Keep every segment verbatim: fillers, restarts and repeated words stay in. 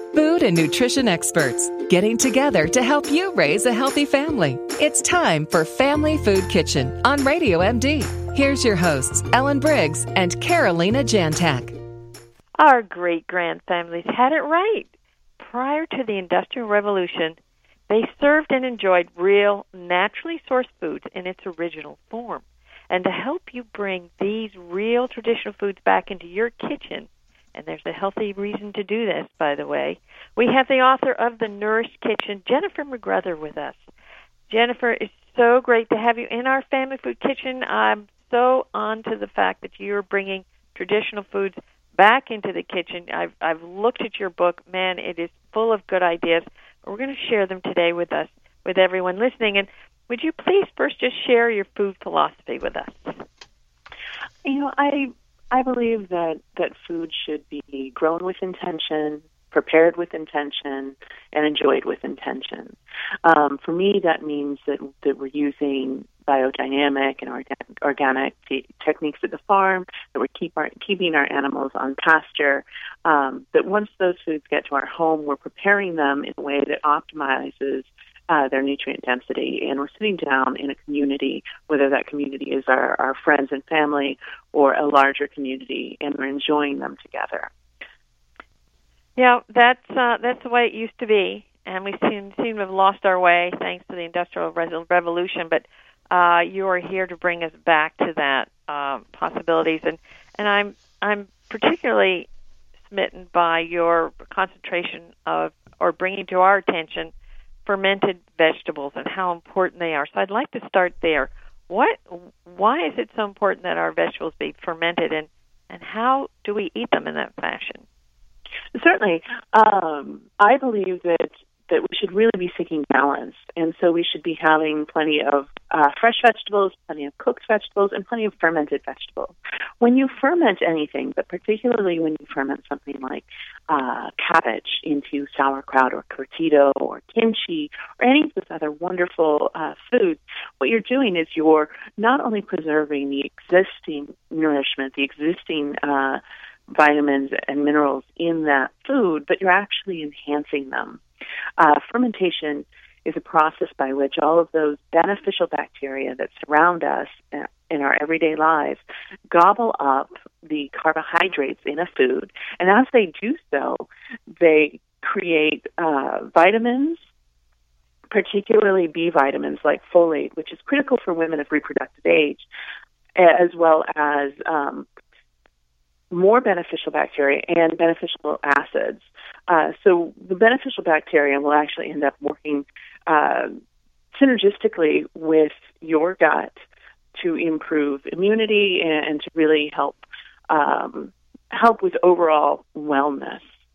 Food and nutrition experts getting together to help you raise a healthy family. It's time for Family Food Kitchen on Radio M D. Here's your hosts, Ellen Briggs and Carolina Jantak. Our great-grand families had it right. Prior to the Industrial Revolution, they served and enjoyed real, naturally sourced foods in its original form. And to help you bring these real traditional foods back into your kitchen, and there's a healthy reason to do this, by the way, we have the author of The Nourished Kitchen, Jennifer McGruther, with us. Jennifer, it's so great to have you in our Family Food Kitchen. I'm so on to the fact that you're bringing traditional foods back into the kitchen. I've, I've looked at your book. Man, it is full of good ideas. We're going to share them today with us, with everyone listening. And would you please first just share your food philosophy with us? You know, I I believe that, that food should be grown with intention, prepared with intention, and enjoyed with intention. Um, for me, that means that, that we're using biodynamic and organic, organic te- techniques at the farm, that we're keep our, keeping our animals on pasture, um, that once those foods get to our home, we're preparing them in a way that optimizes uh, their nutrient density. And we're sitting down in a community, whether that community is our, our friends and family or a larger community, and we're enjoying them together. Yeah, that's uh, that's the way it used to be, and we seem, seem to have lost our way thanks to the Industrial Revolution, but uh, you are here to bring us back to that uh, possibilities, and, and I'm I'm particularly smitten by your concentration of, or bringing to our attention, fermented vegetables and how important they are. So I'd like to start there. What, why is it so important that our vegetables be fermented, and, and how do we eat them in that fashion? Certainly. Um, I believe that, that we should really be seeking balance, and so we should be having plenty of uh, fresh vegetables, plenty of cooked vegetables, and plenty of fermented vegetables. When you ferment anything, but particularly when you ferment something like uh, cabbage into sauerkraut or curtido or kimchi or any of those other wonderful uh, foods, what you're doing is you're not only preserving the existing nourishment, the existing uh, vitamins and minerals in that food, but you're actually enhancing them. Uh, fermentation is a process by which all of those beneficial bacteria that surround us in our everyday lives gobble up the carbohydrates in a food, and as they do so, they create uh, vitamins, particularly B vitamins like folate, which is critical for women of reproductive age, as well as um, more beneficial bacteria and beneficial acids. Uh, so the beneficial bacteria will actually end up working uh, synergistically with your gut to improve immunity and, and to really help um, help with overall wellness.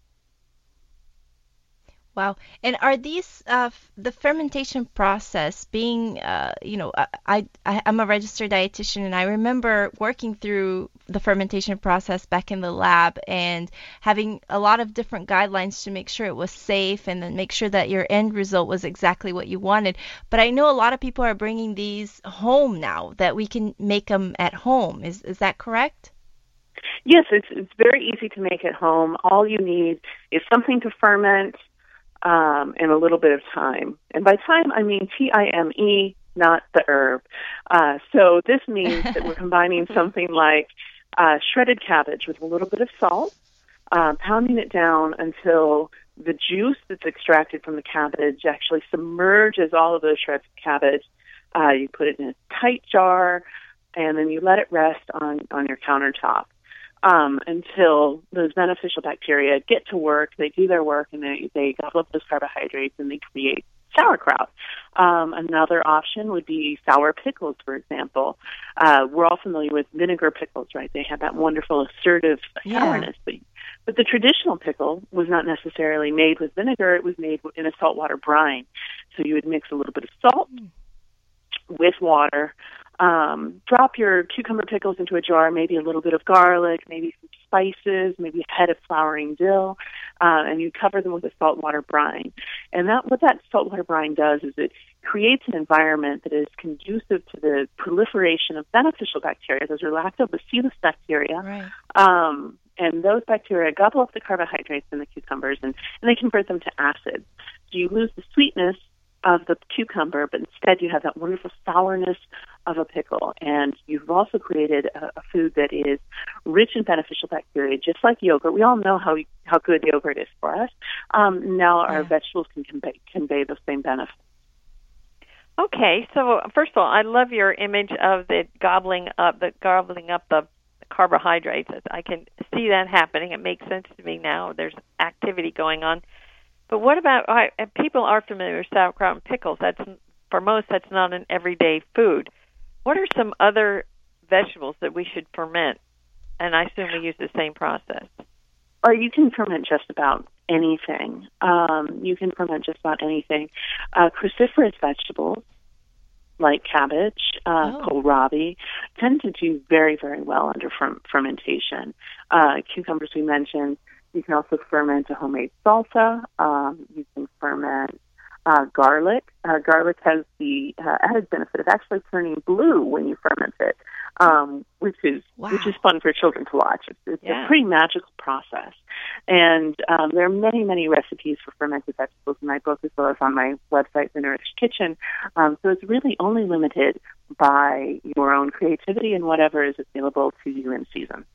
Wow. And are these, uh, f- the fermentation process being, uh, you know, I, I, I'm a registered dietitian, and I remember working through the fermentation process back in the lab and having a lot of different guidelines to make sure it was safe and then make sure that your end result was exactly what you wanted. But I know a lot of people are bringing these home now, that we can make them at home. Is, is that correct? Yes, it's, it's very easy to make at home. All you need is something to ferment, Um, and a little bit of time. And by time, I mean T I M E, not the herb. Uh, so this means that we're combining something like uh, shredded cabbage with a little bit of salt, uh, pounding it down until the juice that's extracted from the cabbage actually submerges all of those shreds of cabbage. Uh, you put it in a tight jar, and then you let it rest on, on your countertop. Um, until those beneficial bacteria get to work, they do their work, and they, they gobble up those carbohydrates, and they create sauerkraut. Um, another option would be sour pickles, for example. Uh, we're all familiar with vinegar pickles, right? They have that wonderful assertive sourness. Yeah. But, but the traditional pickle was not necessarily made with vinegar. It was made in a saltwater brine. So you would mix a little bit of salt mm. with water. Um, drop your cucumber pickles into a jar, maybe a little bit of garlic, maybe some spices, maybe a head of flowering dill, uh, and you cover them with a saltwater brine. And that what that saltwater brine does is it creates an environment that is conducive to the proliferation of beneficial bacteria. Those are lactobacillus bacteria. Right. Um, And those bacteria gobble up the carbohydrates in the cucumbers, and, and they convert them to acids. So you lose the sweetness of the cucumber, but instead you have that wonderful sourness of a pickle. And you've also created a, a food that is rich in beneficial bacteria, just like yogurt. We all know how how good yogurt is for us. Um, now our yeah. vegetables can convey, convey those same benefits. Okay, so first of all, I love your image of the gobbling up, the gobbling up the carbohydrates. I can see that happening. It makes sense to me now. There's activity going on. But what about, I, people are familiar with sauerkraut and pickles. That's, for most, that's not an everyday food. What are some other vegetables that we should ferment? And I assume we use the same process. Or you can ferment just about anything. Um, you can ferment just about anything. Uh, cruciferous vegetables, like cabbage, uh, oh. kohlrabi, tend to do very, very well under ferm- fermentation. Uh, cucumbers we mentioned. You can also ferment a homemade salsa. Um, you can ferment uh, garlic. Uh, garlic has the uh, added benefit of actually turning blue when you ferment it, um, which is wow. which is fun for children to watch. It's, it's yeah. a pretty magical process. And um, there are many, many recipes for fermented vegetables in my book, as well as on my website, The Nourished Kitchen. Um, so it's really only limited by your own creativity and whatever is available to you in season.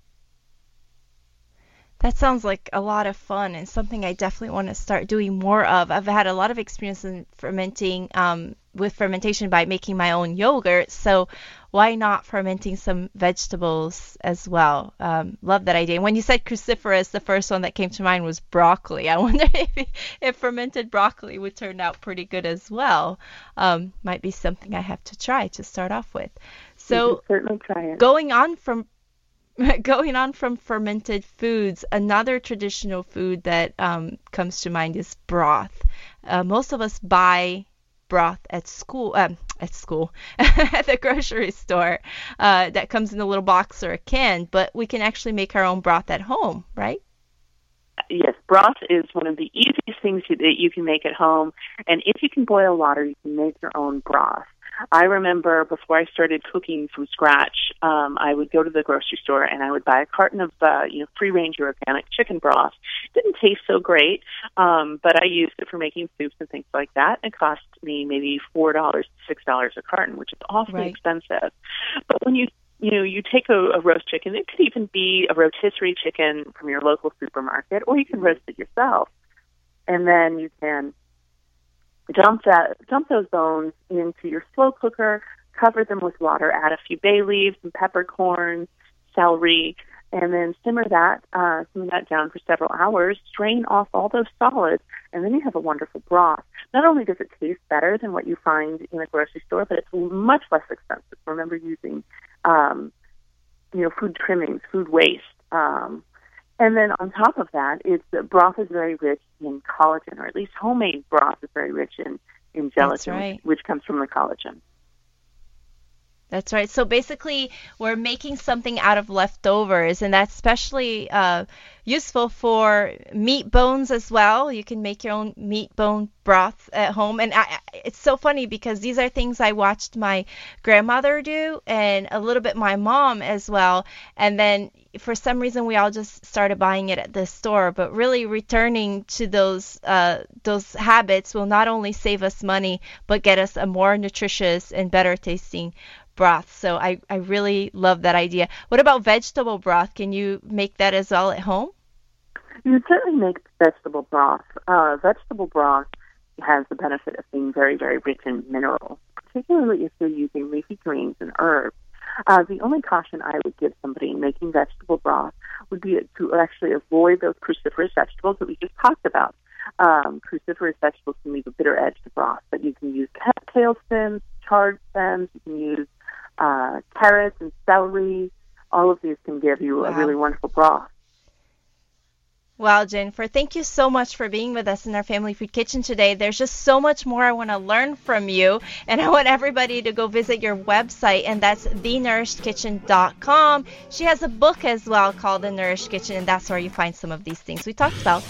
That sounds like a lot of fun and something I definitely want to start doing more of. I've had a lot of experience in fermenting, um, with fermentation by making my own yogurt. So why not fermenting some vegetables as well? Um, love that idea. And when you said cruciferous, the first one that came to mind was broccoli. I wonder if, if fermented broccoli would turn out pretty good as well. Um, might be something I have to try to start off with. So you can certainly try it. Going on from Going on from fermented foods, another traditional food that um, comes to mind is broth. Uh, most of us buy broth at school, um, at school, at the grocery store, uh, that comes in a little box or a can, but we can actually make our own broth at home, right? Yes, broth is one of the easiest things that you can make at home, and if you can boil water, you can make your own broth. I remember before I started cooking from scratch, um, I would go to the grocery store and I would buy a carton of uh, you know free-range or organic chicken broth. It didn't taste so great, um, but I used it for making soups and things like that. It cost me maybe four dollars to six dollars a carton, which is awfully right. expensive. But when you you know you take a, a roast chicken, it could even be a rotisserie chicken from your local supermarket, or you can roast it yourself, and then you can Dump that, dump those bones into your slow cooker, cover them with water, add a few bay leaves, some peppercorns, celery, and then simmer that, uh, simmer that down for several hours, strain off all those solids, and then you have a wonderful broth. Not only does it taste better than what you find in a grocery store, but it's much less expensive. Remember using, um, you know, food trimmings, food waste. Um, And then on top of that, it's uh, broth is very rich in collagen, or at least homemade broth is very rich in, in gelatin, right. which, which comes from the collagen. That's right. So basically, we're making something out of leftovers, and that's especially uh, useful for meat bones as well. You can make your own meat bone broth at home. And I, it's so funny because these are things I watched my grandmother do and a little bit my mom as well. And then for some reason, we all just started buying it at the store. But really returning to those uh, those habits will not only save us money, but get us a more nutritious and better tasting broth. So I, I really love that idea. What about vegetable broth? Can you make that as well at home? You can certainly make vegetable broth. Uh, vegetable broth has the benefit of being very, very rich in minerals, particularly if you're using leafy greens and herbs. Uh, the only caution I would give somebody making vegetable broth would be to actually avoid those cruciferous vegetables that we just talked about. Um, cruciferous vegetables can leave a bitter edge to broth, but you can use tail stems, chard stems, you can use uh, carrots and celery. All of these can give you wow. a really wonderful broth. Wow, Jennifer, thank you so much for being with us in our Family Food Kitchen today. There's just so much more I want to learn from you, and I want everybody to go visit your website, and that's the nourished kitchen dot com. She has a book as well called The Nourished Kitchen, and that's where you find some of these things we talked about.